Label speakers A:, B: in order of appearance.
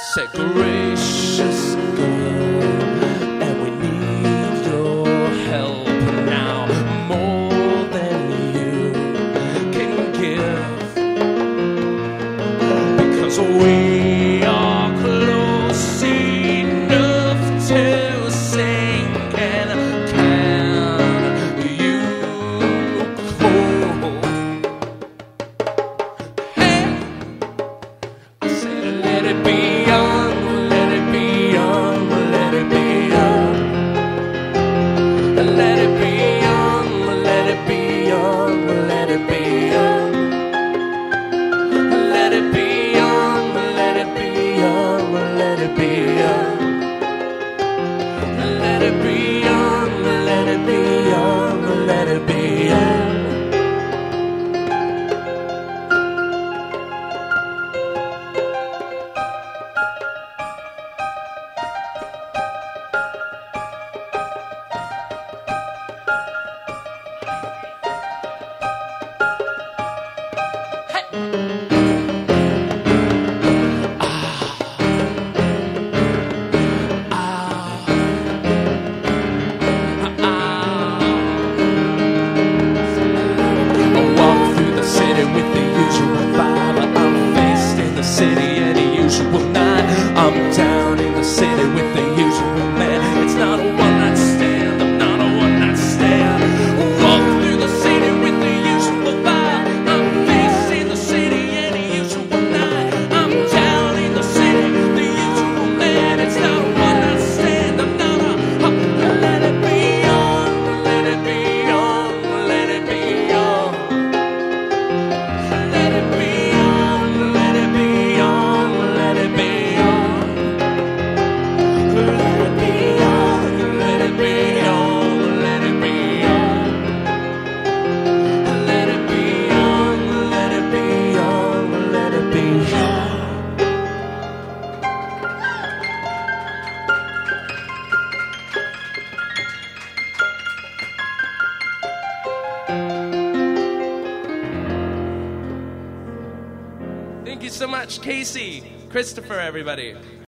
A: said, gracious God, and we need your help now more than you can give, because we are close enough to sing. And can you hold? Hey, I said, let it be young, let it be young, let it be young. Let it be young, let it be young, let it be young. Let it be young, let it be young, let it be young. Let it be young, let it be young, let it be young. I'm down in the city with the usual man. It's not a one-night stand, I'm not a one-night stand. Walk through the city with the usual vibe. I'm facing the city any usual night. I'm down in the city, the usual man. It's not a one-night stand, I'm not a let it be young, let it be young, let it be young. Let it be young, let it be young, let it be young. Thank you so much, Casey, Christopher, everybody.